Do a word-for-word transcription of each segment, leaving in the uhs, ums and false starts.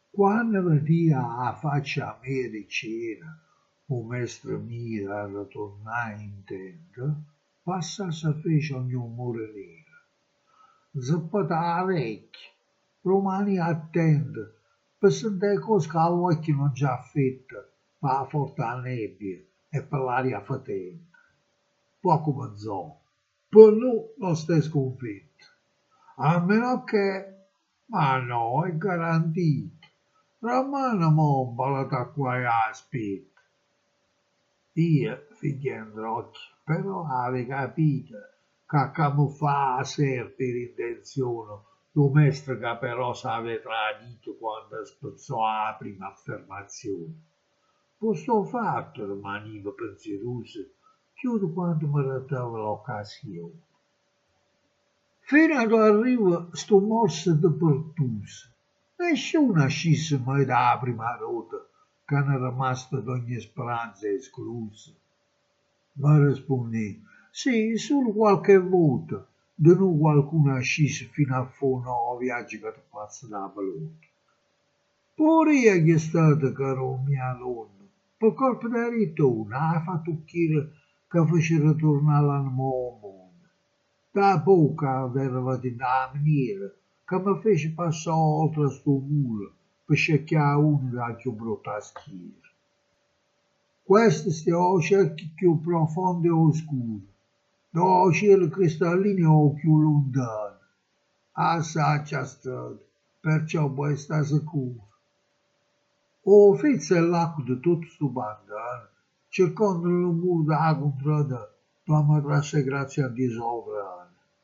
Quando vedia a faccia americana, o mestre mio a ritornare in tenda, passa se fece ogni umore nero. Zappata orecchie, rimani attento, per sentire cose che all'occhio non già fatte, per la forte nebbia e per l'aria fatente. Poi cominciò, per noi non stai sconfitto, a meno che, ma no, è garantito. Ramana mo balata qua a spit. Io, figliando occhi, però avevo capito che camuffare per intenzione, lo mestre che però s'aveva tradito quando spezzò la prima affermazione. Questo fatto rimaniva pensieroso più di quanto mi rettava l'occasione. Fino ad arrivo sto morso di pertuso. Nessuno scisse mai dalla prima ruota, che era rimasta d'ogni speranza esclusa. Ma rispondi, sì, solo qualche volta, di noi qualcuno scisse fino a fondo al viaggio che ti passa da pelota. Pure io che è stato caro mia nonna, per colpa del ritorno, ha fatto chiedere che fece ritornare l'animo mondo. Da bocca aveva di una maniera che mi fece passare oltre sto muro per cercare uno da più brutta schiera. Questo stiamo cerchi più profondo e oscuro, da cielo cristallino o più lontano. Assaggia strada, perciò puoi stare sicuro. O fizza è l'acqua di tutto sto bandano, cercando il muro da contrada, per matrarsi grazie a Dio sovrano.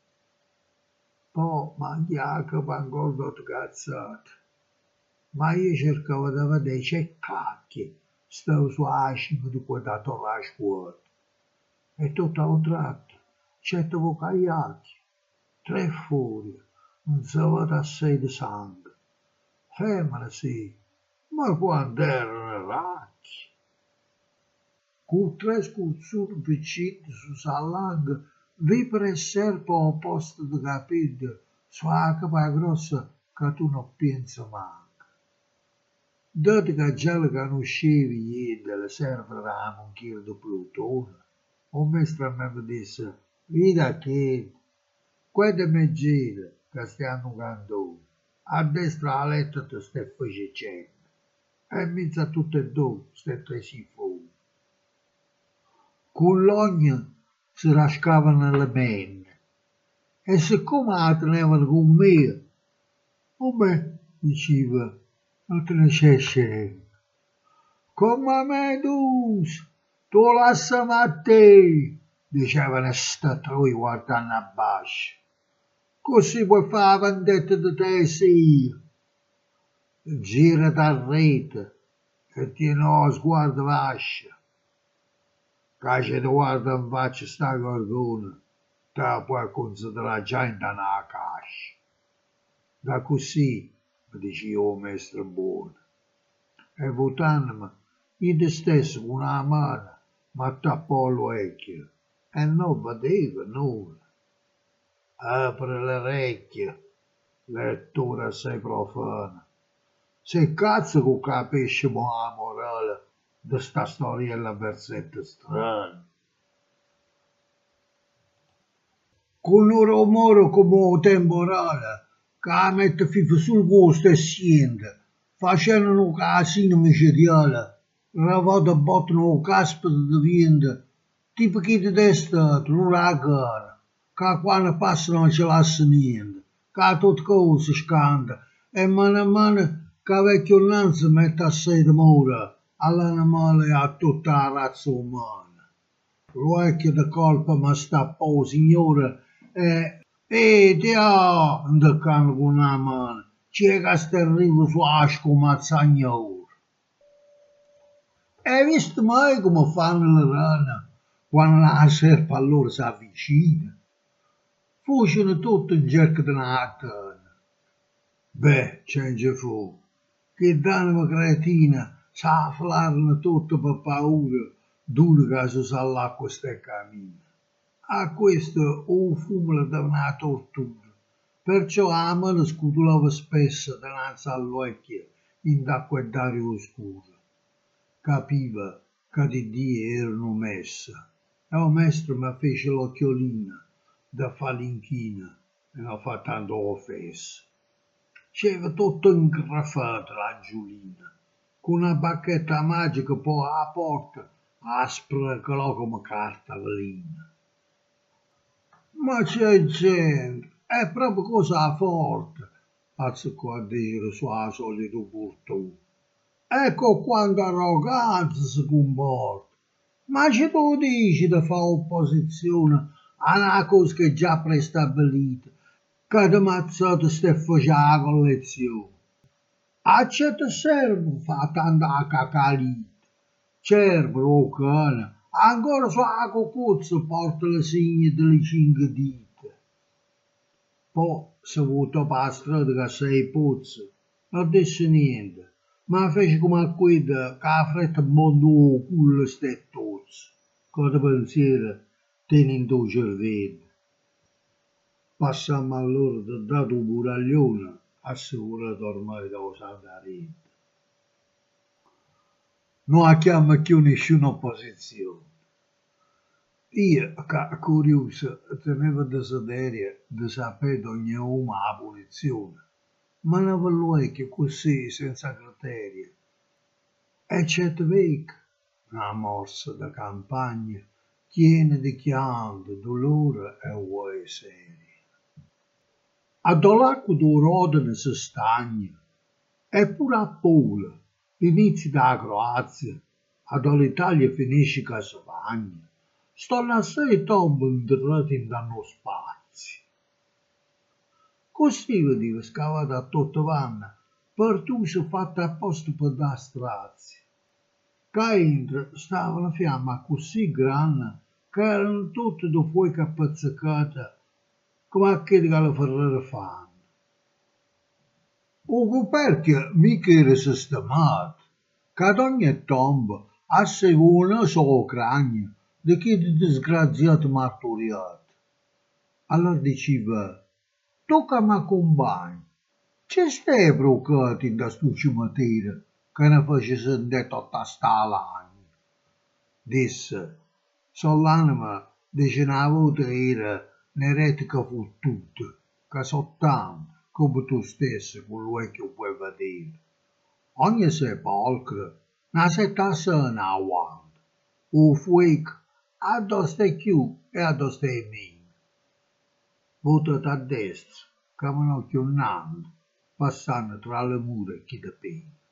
Poi mangiaca pangordo cazzate. Ma io cercavo di vedere c'è cacchio, stavo su la cima di quella torre a scuola. E tutto a un tratto, certe vocaiati, tre furie, un salvato assai di sangue. Femmine sì, ma quando erano racchi. Con tre scursuri piccini su salanga, vi per il serpo al posto di capito, su la capa grossa che tu non pensi manca. Dato che già le conoscevi ieri, le serve un chilo di plutone, un mestre mi disse, vedi che, quelle meggere che stiamo cantando, a destra a letto ti stai facendo, e in mezzo a tutte e due stai tre sifoni. Con l'ogno si rascavano le menne, e siccome la tenevano con me, o me, diceva, non te ne c'è scemo. Come Medus, tu lasciami a te, dicevano sta troi guardando a basso. Così puoi fare la vendetta di te sì. Gira da rete e tieni lo sguardo vascia. Che ci ti guarda in faccia sta gorgona, te la puoi considerare già in una cascia. Da così, mi diceva il mestre buono, e votandomi, io stesso con una mano mi tappò l'orecchio e non vedeva nulla. Apre le orecchie, lettura sei profana. Se cazzo che capisci la morale di sta storiella versetta strana. Con un rumore come un temporale, che la mette fifa sul gusto e sciende, facendo un casino micidiale, ravata bottano un caspita di vento, tipo chi ti d'estate, l'uragano, che quando passa non ci lascia niente, che tutte cose scanda, e mano a mano che vecchio innanzi mette a sé di mura, all'animale e a tutta la razza umana. L'orecchio di colpa mi sta po', signore, e, e Dio, indicando con una mano, c'è che sta arrivo su asco mazzagnore. Hai visto mai come fanno le rane quando la serpe a loro si avvicina? Fuscino tutto in cerca di una tana. Beh, c'è fu, che d'anima cretina s'afflarono tutto per paura d'uno che si sa l'acqua sta cammina. A questo un fumo le dava una tortura, perciò la mano scutulava spesso dinanzi all'occhio, in acqueddaria oscura. Capiva che di Dio erano messa. E il maestro mi fece l'occhiolina da falinchina e non fa tanto offesa. C'era tutto ingraffato l'Angiolina, con una bacchetta magica poi alla porta, aspra come carta velina. Ma c'è gente, è proprio cosa forte, azzeccò a dire sulla solito portone. Ecco quanta arroganza si comporta. Ma ci tu dici di fare opposizione a una cosa che è già prestabilita, che ti mazzato stai facendo la collezione? A che ti serve fa tanta cacalita? Certo, oh cane, ancora sulla cucuzza porta le segne delle cinque dita. Poi si voltò per la strada che sei pozzo, non disse niente, ma fece come a quello che ha fretta mondo il culo stai tozzo, che pensiero tiene in tuo cervello. Passammo allora da dato un buraglione, assicurato ormai da Santa Rita. Non abbiamo più nessuna opposizione. Io, che curioso, tenevo desiderio di sapere ogni uomo la punizione, ma non volevo che così, senza criterio. E certo vecchio, una morsa da campagna, piena di pianto, dolore e vuoi serie. A dall'acqua d'Urodine si stagna, eppure a Pola, l'inizio della Croazia, a dall'Italia finisce che si bagna. Stanno assai tombe entrate in danno spazio. Così veniva scavata a tutto vanna, per tutti fatta apposta per da strazia. Che entro stava una fiamma così grande che erano tutte da fuoco appizzicate come a quelli che le ferrare fanno. Il coperchio mica era sistemato, che ad ogni tomba assai una sola cragna di chi di disgraziato martoriato. Allora diceva, tu che mi accompagni, ci stai brocato in questo cimitero che ne fece sentire tutta sta lagna? Disse, so l'anima dice una volta era un'eretica fottuta, che so tanto, come tu stesso con l'occhio puoi vedere. Ogni sepolcro, una settazione avanti, o fuoco, addosso è più e addosso è meno. Voltate a destra, come un occhio nando, passando tra le mura chi da pena.